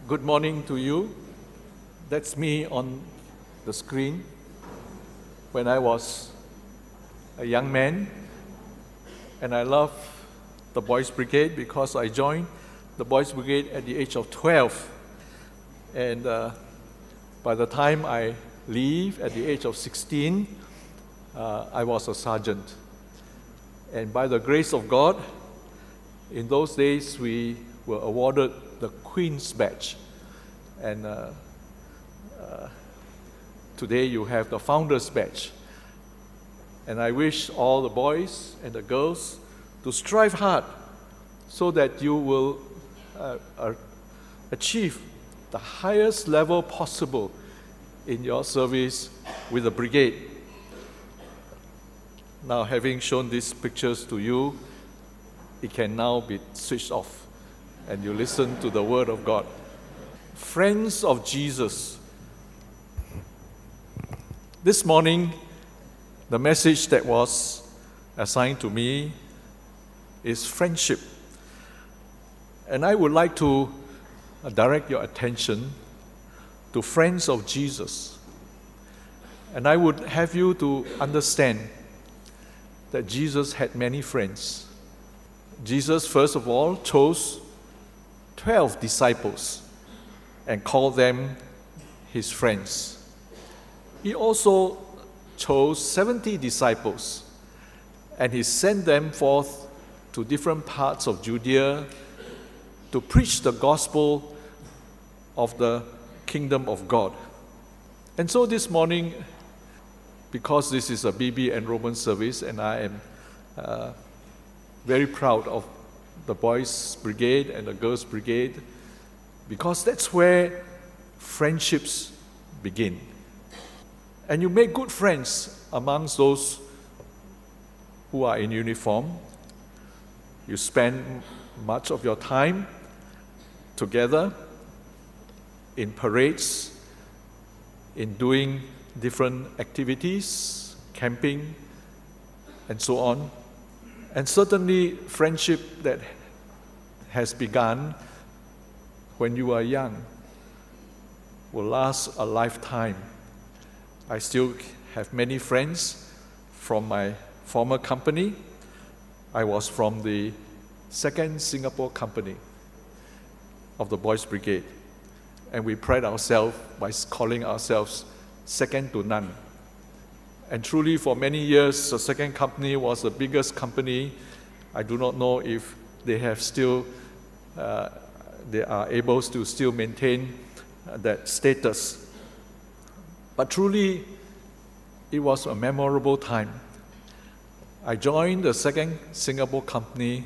Good morning to you. That's me on the screen when I was a young man, and I love the Boys Brigade because I joined the Boys Brigade at the age of 12, and by the time I leave at the age of 16, I was a sergeant. And by the grace of God, in those days we were awarded the Queen's Badge, and today you have the Founder's Badge. And I wish all the boys and the girls to strive hard so that you will achieve the highest level possible in your service with the brigade. Now, having shown these pictures to you, it can now be switched off and you listen to the Word of God. Friends of Jesus. This morning, the message that was assigned to me is friendship. And I would like to direct your attention to friends of Jesus. And I would have you to understand that Jesus had many friends. Jesus, first of all, chose 12 disciples and called them his friends. He also chose 70 disciples, and he sent them forth to different parts of Judea to preach the gospel of the kingdom of God. And so this morning, because this is a BB enrollment service, and I am very proud of the Boys Brigade and the Girls Brigade, because that's where friendships begin. And you make good friends amongst those who are in uniform. You spend much of your time together in parades, in doing different activities, camping, and so on. And certainly friendship that has begun when you are young will last a lifetime. I still have many friends from my former company. I was from the 2nd Singapore Company of the Boys Brigade, and we pride ourselves by calling ourselves second to none. And truly, for many years, the 2nd Company was the biggest company. I do not know if they have still, they are able to still maintain that status. But truly, it was a memorable time. I joined the 2nd Singapore Company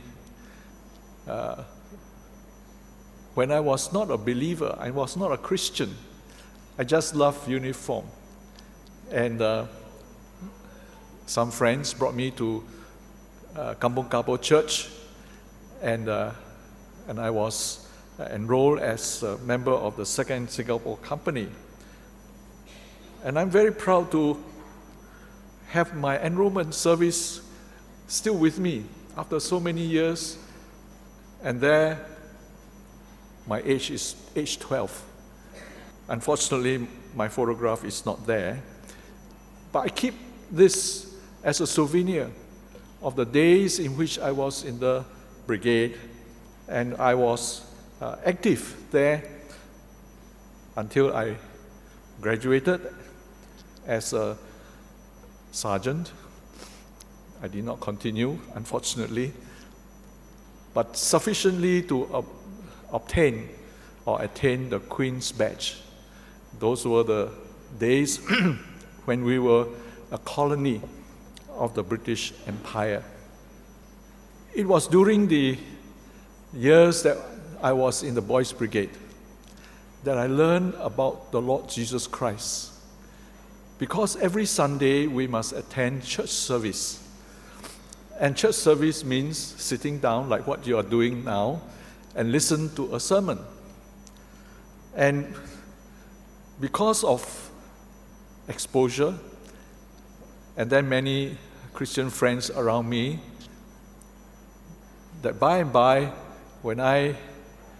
when I was not a believer. I was not a Christian. I just loved uniform. And some friends brought me to Kampong Kapor Church, and I was enrolled as a member of the 2nd Singapore Company. And I'm very proud to have my enrollment service still with me after so many years. And there, my age is age 12. Unfortunately, my photograph is not there. But I keep this as a souvenir of the days in which I was in the brigade, and I was active there until I graduated as a sergeant. I did not continue, unfortunately, but sufficiently to obtain or attain the Queen's Badge. Those were the days when we were a colony of the British Empire. It was during the years that I was in the Boys Brigade that I learned about the Lord Jesus Christ. Because every Sunday we must attend church service. And church service means sitting down like what you are doing now and listen to a sermon. And because of exposure, and then many Christian friends around me, that by and by, when I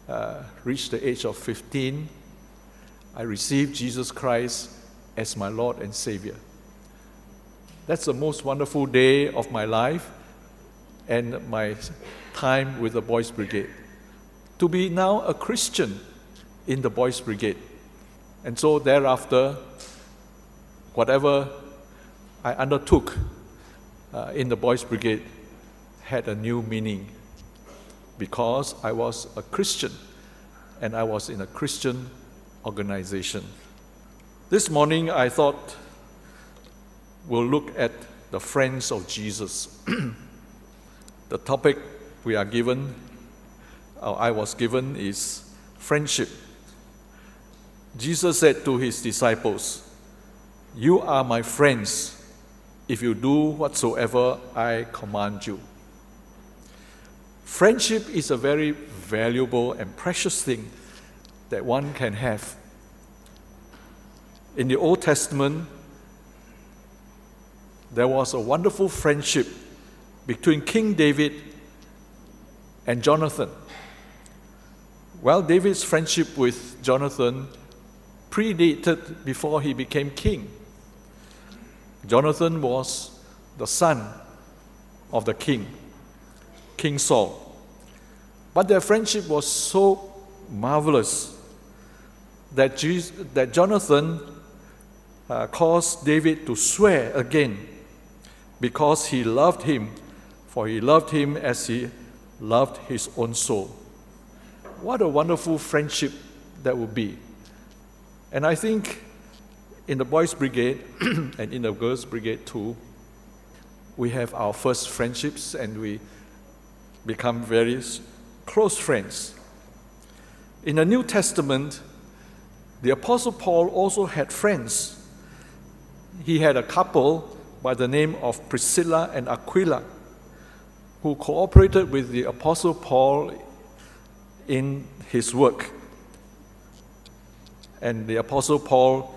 reached the age of 15, I received Jesus Christ as my Lord and Savior. That's the most wonderful day of my life and my time with the Boys Brigade. To be now a Christian in the Boys Brigade. And so thereafter, whatever I undertook in the Boys Brigade had a new meaning, because I was a Christian and I was in a Christian organization. This morning I thought we'll look at the friends of Jesus. The topic we are given, or I was given, is friendship. Jesus said to his disciples, "You are my friends if you do whatsoever I command you." Friendship is a very valuable and precious thing that one can have. In the Old Testament, there was a wonderful friendship between King David and Jonathan. Well, David's friendship with Jonathan predated before he became king. Jonathan was the son of the king, King Saul. But their friendship was so marvelous that Jonathan caused David to swear again, because he loved him, for he loved him as he loved his own soul. What a wonderful friendship that would be. And I think in the Boys Brigade and in the Girls Brigade too, we have our first friendships and we become very close friends. In the New Testament, the Apostle Paul also had friends. He had a couple by the name of Priscilla and Aquila, who cooperated with the Apostle Paul in his work. And the Apostle Paul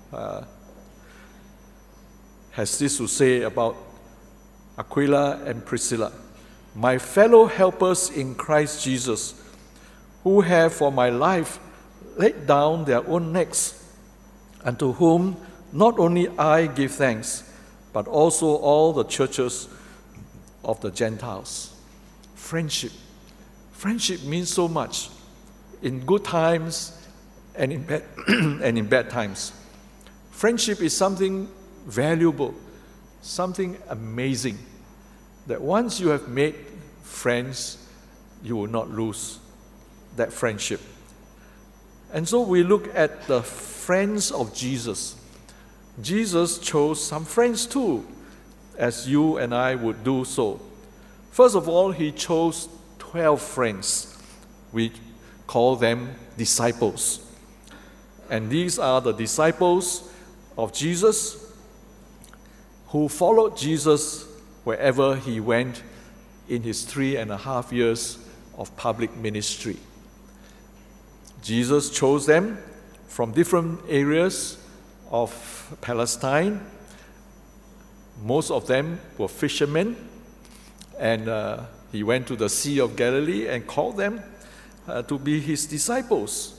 has this to say about Aquila and Priscilla: "My fellow helpers in Christ Jesus, who have for my life laid down their own necks, and to whom not only I give thanks, but also all the churches of the Gentiles." Friendship. Friendship means so much in good times and in bad, and in bad times. Friendship is something valuable, something amazing, that once you have made friends, you will not lose that friendship. And so we look at the friends of Jesus. Jesus chose some friends too, as you and I would do so. First of all, he chose 12 friends. We call them disciples. And these are the disciples of Jesus who followed Jesus wherever he went in his 3.5 years of public ministry. Jesus chose them from different areas of Palestine. Most of them were fishermen, and he went to the Sea of Galilee and called them to be his disciples.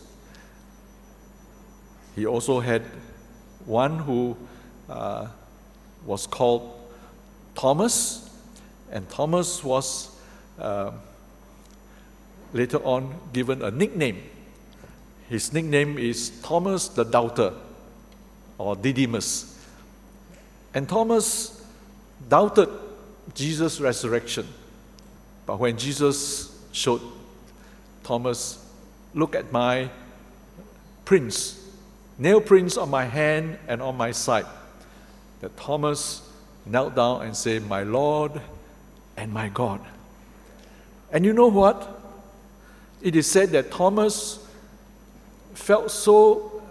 He also had one who was called Thomas, and Thomas was later on given a nickname. His nickname is Thomas the Doubter, or Didymus. And Thomas doubted Jesus' resurrection. But when Jesus showed Thomas, "Look at my prints, nail prints on my hand and on my side," that Thomas knelt down and said, "My Lord and my God." And you know what? It is said that Thomas felt so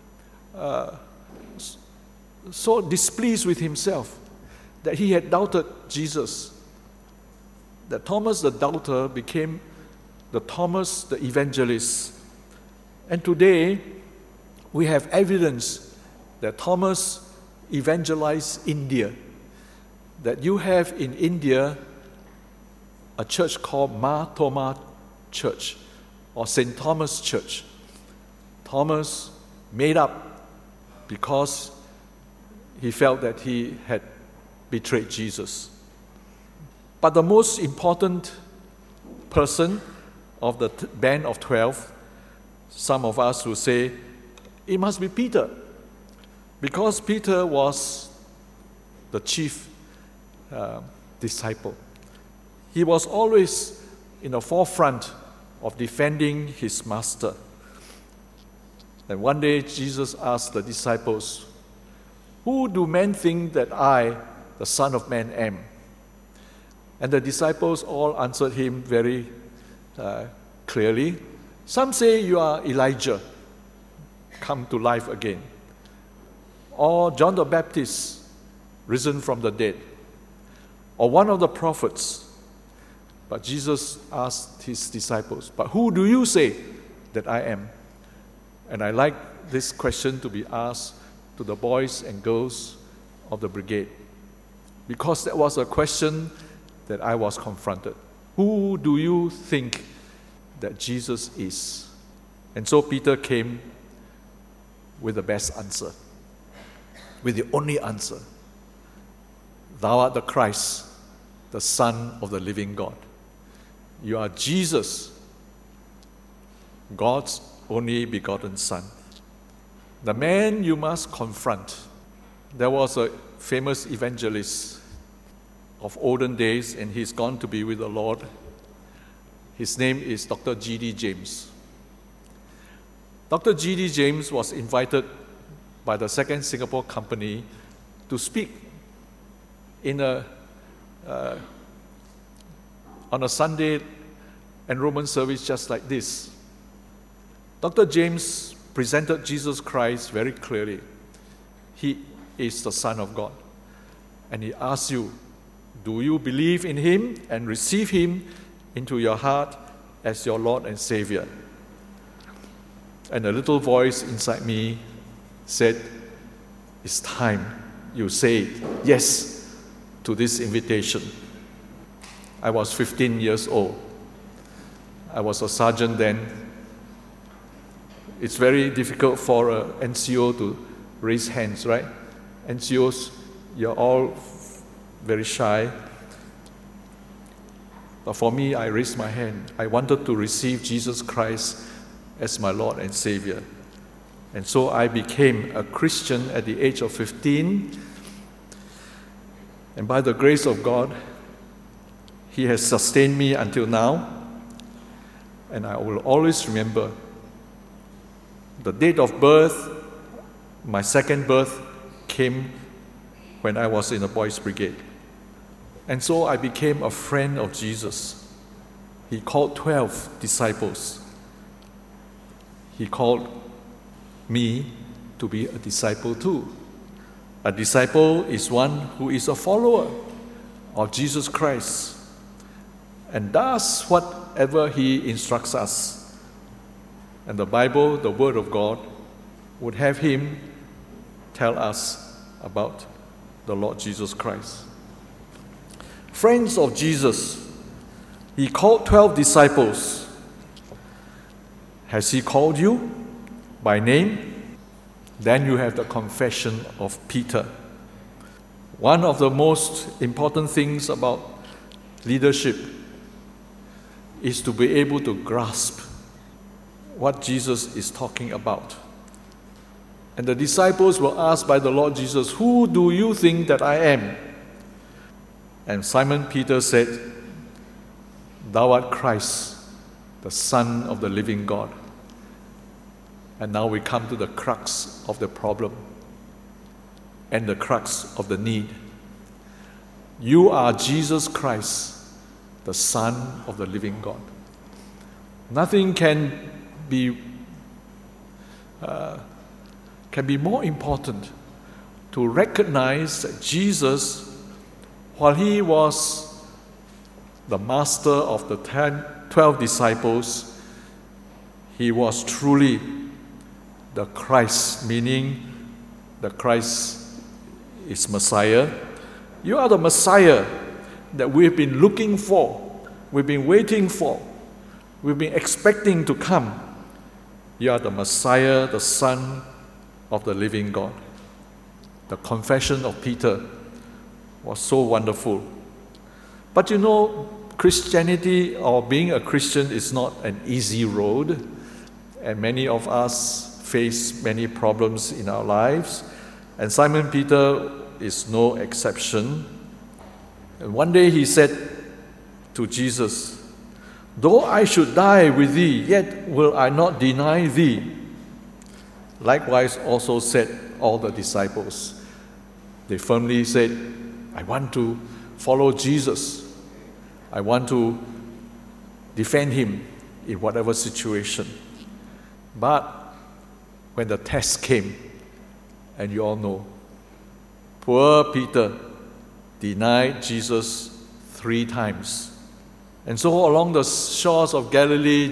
displeased with himself that he had doubted Jesus, that Thomas the doubter became the Thomas the evangelist. And today we have evidence that Thomas evangelized India, that you have in India a church called Mar Thoma Church, or St. Thomas Church. Thomas made up because he felt that he had betrayed Jesus. But the most important person of the band of 12, some of us will say, it must be Peter, because Peter was the chief disciple. He was always in the forefront of defending his master. And one day Jesus asked the disciples, "Who do men think that I, the Son of Man, am?" And the disciples all answered him very clearly. Some say you are Elijah, come to life again. Or John the Baptist, risen from the dead. Or one of the prophets. But Jesus asked his disciples, "But who do you say that I am?" And I like this question to be asked to the boys and girls of the brigade, because that was a question that I was confronted. Who do you think that Jesus is? And so Peter came with the best answer, with the only answer. Thou art the Christ, the Son of the living God. You are Jesus, God's only begotten Son. The man you must confront. There was a famous evangelist of olden days, and he's gone to be with the Lord. His name is Dr. G.D. James. Dr. G.D. James was invited by the Second Singapore Company to speak on a Sunday enrollment service just like this. Dr. James presented Jesus Christ very clearly. He is the Son of God. And he asks you, do you believe in him and receive him into your heart as your Lord and Savior? And a little voice inside me said, it's time you say yes to this invitation. I was 15 years old. I was a sergeant then. It's very difficult for an NCO to raise hands, right? NCOs, you're all very shy. But for me, I raised my hand. I wanted to receive Jesus Christ as my Lord and Savior. And so I became a Christian at the age of 15. And by the grace of God, He has sustained me until now. And I will always remember the date of birth. My second birth came when I was in the Boys' Brigade. And so I became a friend of Jesus. He called 12 disciples. He called me to be a disciple too. A disciple is one who is a follower of Jesus Christ and does whatever He instructs us. And the Bible, the Word of God, would have him tell us about the Lord Jesus Christ. Friends of Jesus, He called 12 disciples. Has He called you by name? Then you have the confession of Peter. One of the most important things about leadership is to be able to grasp what Jesus is talking about. And the disciples were asked by the Lord Jesus, "Who do you think that I am?" And Simon Peter said, "Thou art Christ, the Son of the living God." And now we come to the crux of the problem and the crux of the need. You are Jesus Christ, the Son of the living God. Nothing can be more important to recognize that Jesus, while He was the master of the 12 disciples, He was truly the Christ, meaning the Christ is Messiah. You are the Messiah that we've been looking for, we've been waiting for. We've been expecting to come. You are the Messiah, the Son of the living God. The confession of Peter was so wonderful. But you know, Christianity or being a Christian is not an easy road, and many of us face many problems in our lives, and Simon Peter is no exception. And one day he said to Jesus, "Though I should die with thee, yet will I not deny thee." Likewise also said all the disciples. They firmly said, "I want to follow Jesus. I want to defend him in whatever situation." But when the test came, and you all know, poor Peter denied Jesus 3 times. And so along the shores of Galilee,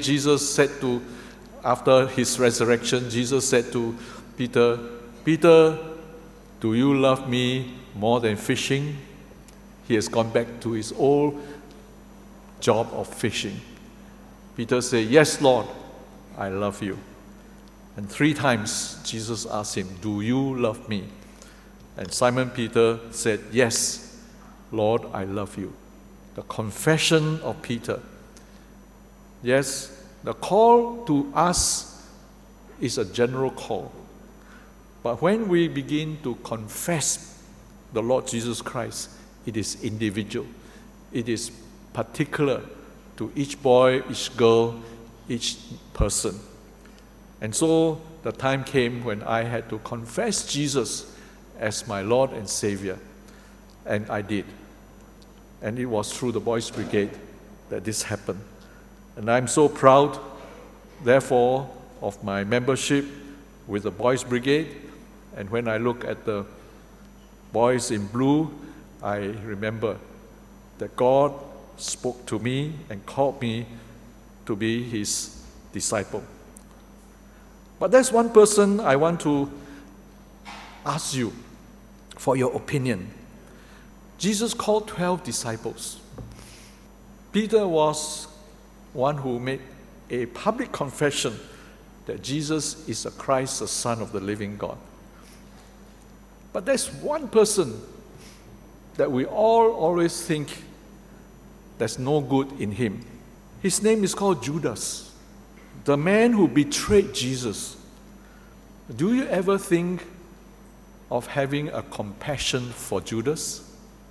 after his resurrection, Jesus said to Peter, "Peter, do you love me more than fishing?" He has gone back to his old job of fishing. Peter said, "Yes, Lord, I love you." And 3 times Jesus asked him, "Do you love me?" And Simon Peter said, "Yes, Lord, I love you." The confession of Peter. Yes, the call to us is a general call. But when we begin to confess the Lord Jesus Christ, it is individual. It is particular to each boy, each girl, each person. And so the time came when I had to confess Jesus as my Lord and Savior. And I did. And it was through the Boys Brigade that this happened. And I'm so proud, therefore, of my membership with the Boys Brigade. And when I look at the boys in blue, I remember that God spoke to me and called me to be his disciple. But there's one person I want to ask you for your opinion. Jesus called 12 disciples. Peter was one who made a public confession that Jesus is the Christ, the Son of the living God. But there's one person that we all always think there's no good in him. His name is called Judas, the man who betrayed Jesus. Do you ever think of having a compassion for Judas?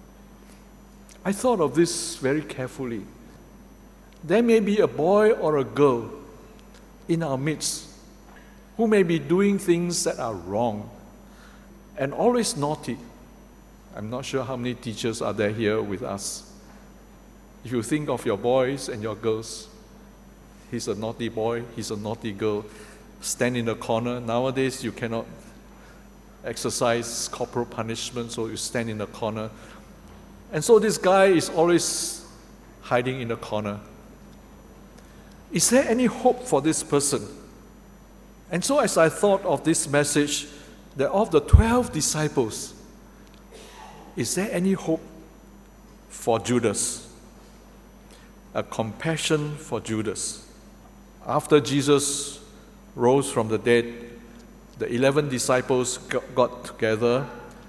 I thought of this very carefully. There may be a boy or a girl in our midst who may be doing things that are wrong and always naughty. I'm not sure how many teachers are there here with us. If you think of your boys and your girls, he's a naughty boy, he's a naughty girl, stand in the corner. Nowadays, you cannot exercise corporal punishment, so you stand in the corner. And so this guy is always hiding in the corner. Is there any hope for this person? And so as I thought of this message, that of the 12 disciples, is there any hope for Judas? A compassion for Judas. After Jesus rose from the dead, the 11 disciples got together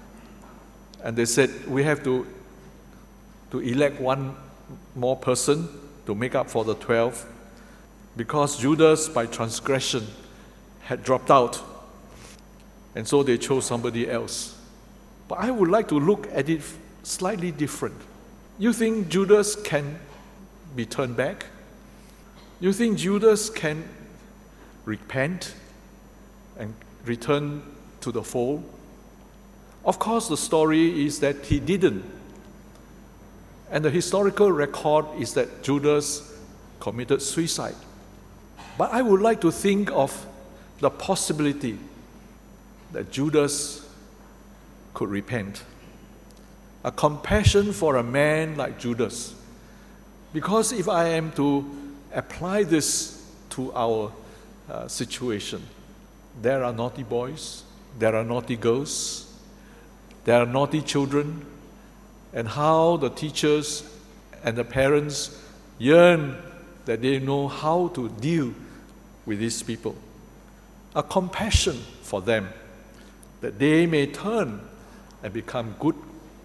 and they said, we have to elect one more person to make up for the 12 because Judas, by transgression, had dropped out. And so they chose somebody else. But I would like to look at it slightly different. You think Judas can be turned back? You think Judas can repent and return to the fold? Of course, the story is that he didn't. And the historical record is that Judas committed suicide. But I would like to think of the possibility that Judas could repent. A compassion for a man like Judas. Because if I am to apply this to our situation, there are naughty boys, there are naughty girls, there are naughty children, and how the teachers and the parents yearn that they know how to deal with these people, a compassion for them, that they may turn and become good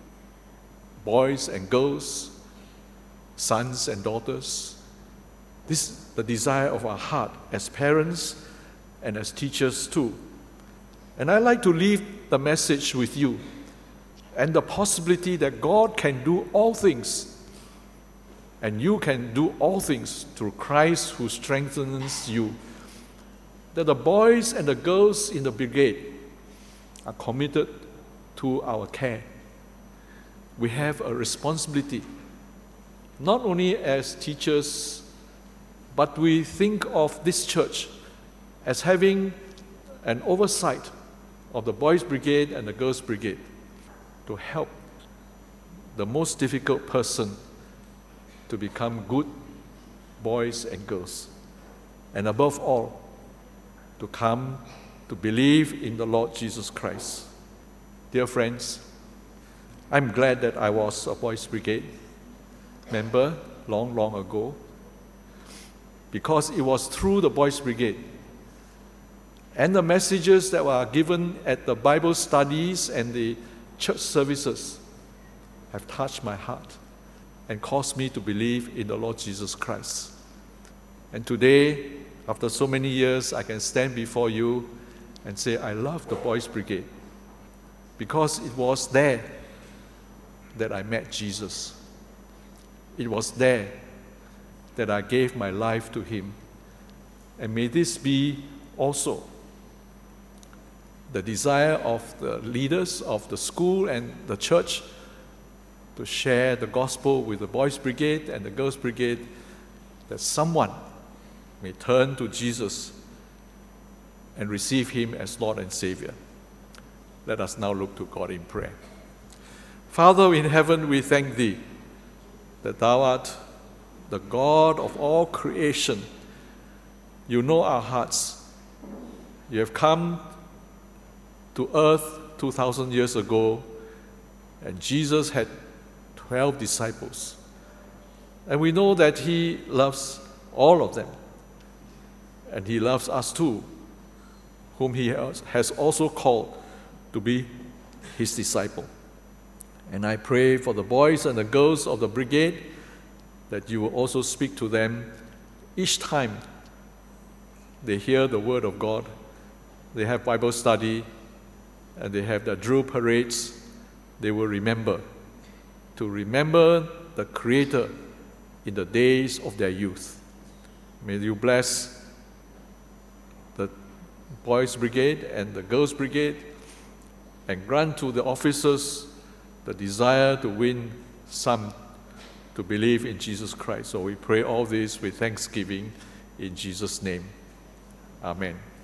boys and girls, sons and daughters. This is the desire of our heart as parents and as teachers too. And I'd like to leave the message with you and the possibility that God can do all things, and you can do all things through Christ who strengthens you. That the boys and the girls in the brigade are committed to our care. We have a responsibility, not only as teachers, but we think of this church as having an oversight of the boys' brigade and the girls' brigade to help the most difficult person to become good boys and girls. And above all, to come to believe in the Lord Jesus Christ. Dear friends, I'm glad that I was a boys' brigade member long, long ago, because it was through the boys' brigade and the messages that were given at the Bible studies and the church services have touched my heart and caused me to believe in the Lord Jesus Christ. And today, after so many years, I can stand before you and say, I love the boys' brigade, because it was there that I met Jesus. It was there that I gave my life to Him. And may this be also the desire of the leaders of the school and the church to share the gospel with the boys' brigade and the girls' brigade, that someone may turn to Jesus and receive Him as Lord and Savior. Let us now look to God in prayer. Father in heaven, we thank Thee that Thou art the God of all creation. You know our hearts. You have come to earth 2,000 years ago, and Jesus had 12 disciples. And we know that He loves all of them. And He loves us too, whom He has also called to be His disciple. And I pray for the boys and the girls of the brigade that You will also speak to them each time they hear the Word of God, they have Bible study, and they have their drill parades. They will remember the Creator in the days of their youth. May You bless the boys' brigade and the girls' brigade, and grant to the officers the desire to win some to believe in Jesus Christ. So we pray all this with thanksgiving in Jesus' name. Amen.